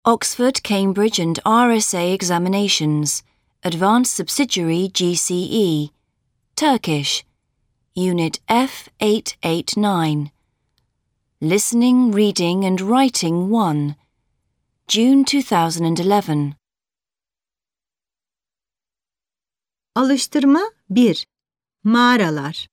Oxford, Cambridge and RSA examinations, Advanced Subsidiary GCE, Turkish, Unit F889. Listening, Reading and Writing 1, June 2011. Alıştırma 1. Mağaralar.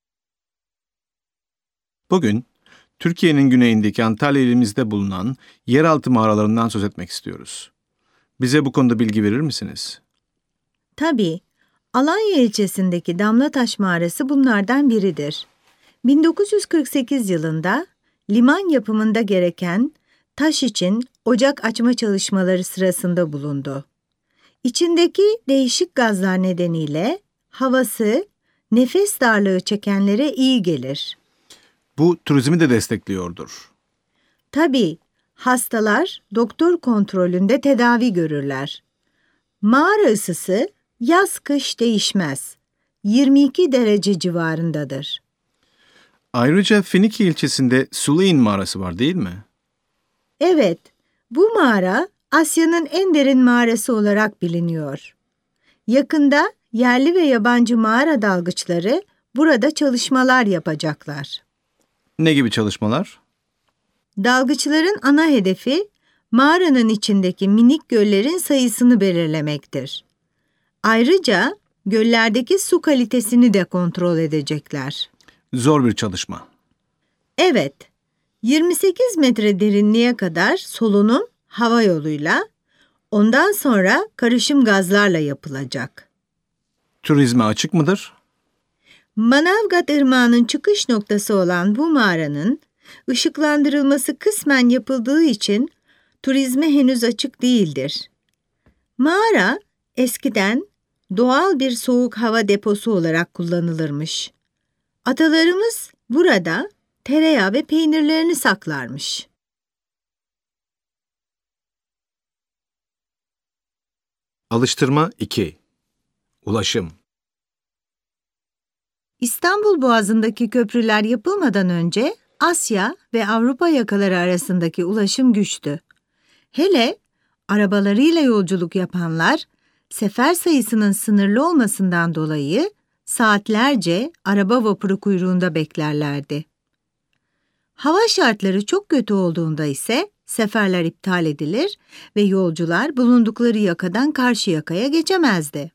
Bugün, Türkiye'nin güneyindeki Antalya ilimizde bulunan yeraltı mağaralarından söz etmek istiyoruz. Bize bu konuda bilgi verir misiniz? Tabii, Alanya ilçesindeki Damlataş Mağarası bunlardan biridir. 1948 yılında liman yapımında gereken taş için ocak açma çalışmaları sırasında bulundu. İçindeki değişik gazlar nedeniyle havası nefes darlığı çekenlere iyi gelir. Bu turizmi de destekliyordur. Tabii, hastalar doktor kontrolünde tedavi görürler. Mağara ısısı yaz-kış değişmez. 22 derece civarındadır. Ayrıca Finike ilçesinde Sulain mağarası var değil mi? Evet, bu mağara Asya'nın en derin mağarası olarak biliniyor. Yakında yerli ve yabancı mağara dalgıçları burada çalışmalar yapacaklar. Ne gibi çalışmalar? Dalgıçların ana hedefi mağaranın içindeki minik göllerin sayısını belirlemektir. Ayrıca göllerdeki su kalitesini de kontrol edecekler. Zor bir çalışma. Evet, 28 metre derinliğe kadar solunum hava yoluyla, ondan sonra karışım gazlarla yapılacak. Turizme açık mıdır? Manavgat Irmağı'nın çıkış noktası olan bu mağaranın ışıklandırılması kısmen yapıldığı için turizme henüz açık değildir. Mağara eskiden doğal bir soğuk hava deposu olarak kullanılırmış. Atalarımız burada tereyağı ve peynirlerini saklarmış. Alıştırma 2. Ulaşım. İstanbul Boğazı'ndaki köprüler yapılmadan önce Asya ve Avrupa yakaları arasındaki ulaşım güçtü. Hele arabalarıyla yolculuk yapanlar sefer sayısının sınırlı olmasından dolayı saatlerce araba vapuru kuyruğunda beklerlerdi. Hava şartları çok kötü olduğunda ise seferler iptal edilir ve yolcular bulundukları yakadan karşı yakaya geçemezdi.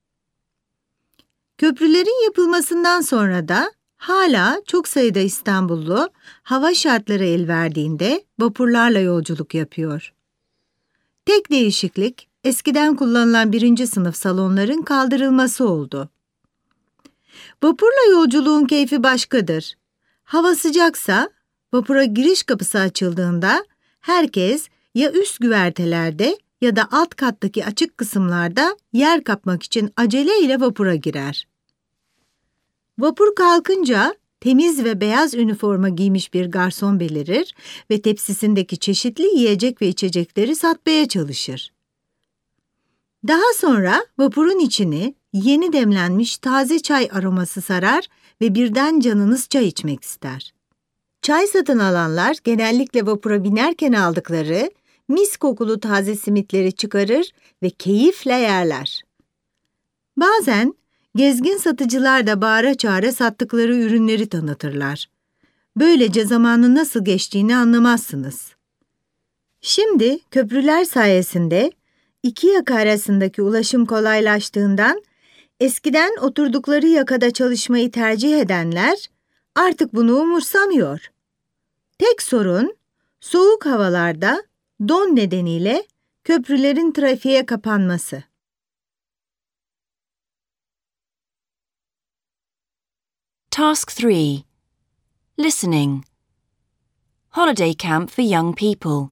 Köprülerin yapılmasından sonra da hala çok sayıda İstanbullu hava şartları el verdiğinde vapurlarla yolculuk yapıyor. Tek değişiklik eskiden kullanılan 1. sınıf salonların kaldırılması oldu. Vapurla yolculuğun keyfi başkadır. Hava sıcaksa vapura giriş kapısı açıldığında herkes ya üst güvertelerde ya da alt kattaki açık kısımlarda yer kapmak için aceleyle vapura girer. Vapur kalkınca temiz ve beyaz üniforma giymiş bir garson belirir ve tepsisindeki çeşitli yiyecek ve içecekleri satmaya çalışır. Daha sonra vapurun içini yeni demlenmiş taze çay aroması sarar ve birden canınız çay içmek ister. Çay satın alanlar genellikle vapura binerken aldıkları mis kokulu taze simitleri çıkarır ve keyifle yerler. Bazen gezgin satıcılar da bağıra çağıra sattıkları ürünleri tanıtırlar. Böylece zamanın nasıl geçtiğini anlamazsınız. Şimdi köprüler sayesinde iki yaka arasındaki ulaşım kolaylaştığından eskiden oturdukları yakada çalışmayı tercih edenler artık bunu umursamıyor. Tek sorun soğuk havalarda don nedeniyle köprülerin trafiğe kapanması. Task 3. Listening. Holiday Camp for Young People.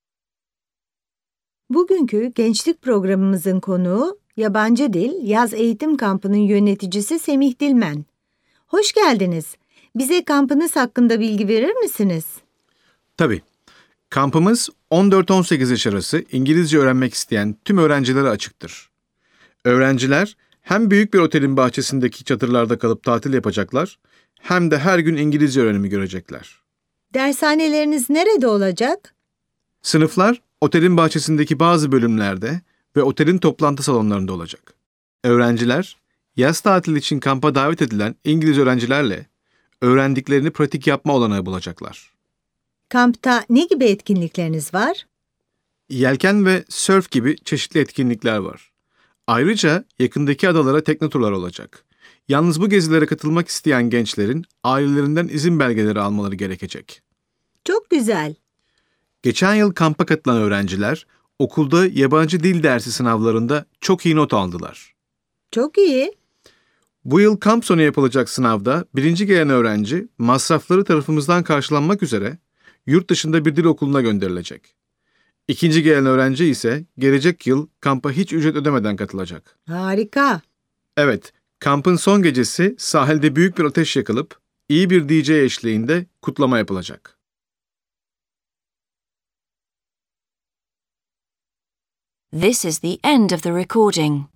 Bugünkü gençlik programımızın konuğu Yabancı Dil Yaz Eğitim Kampı'nın yöneticisi Semih Dilmen. Hoş geldiniz. Bize kampınız hakkında bilgi verir misiniz? Tabii. Kampımız 14-18 yaş arası İngilizce öğrenmek isteyen tüm öğrencilere açıktır. Öğrenciler hem büyük bir otelin bahçesindeki çadırlarda kalıp tatil yapacaklar, hem de her gün İngilizce öğrenimi görecekler. Dershaneleriniz nerede olacak? Sınıflar otelin bahçesindeki bazı bölümlerde ve otelin toplantı salonlarında olacak. Öğrenciler, yaz tatili için kampa davet edilen İngiliz öğrencilerle öğrendiklerini pratik yapma olanağı bulacaklar. Kampta ne gibi etkinlikleriniz var? Yelken ve sörf gibi çeşitli etkinlikler var. Ayrıca yakındaki adalara tekne turları olacak. Yalnız bu gezilere katılmak isteyen gençlerin ailelerinden izin belgeleri almaları gerekecek. Çok güzel. Geçen yıl kampa katılan öğrenciler okulda yabancı dil dersi sınavlarında çok iyi not aldılar. Çok iyi. Bu yıl kamp sonu yapılacak sınavda birinci gelen öğrenci masrafları tarafımızdan karşılanmak üzere yurt dışında bir dil okuluna gönderilecek. İkinci gelen öğrenci ise gelecek yıl kampa hiç ücret ödemeden katılacak. Harika. Evet, kampın son gecesi sahilde büyük bir ateş yakılıp iyi bir DJ eşliğinde kutlama yapılacak. This is the end of the recording.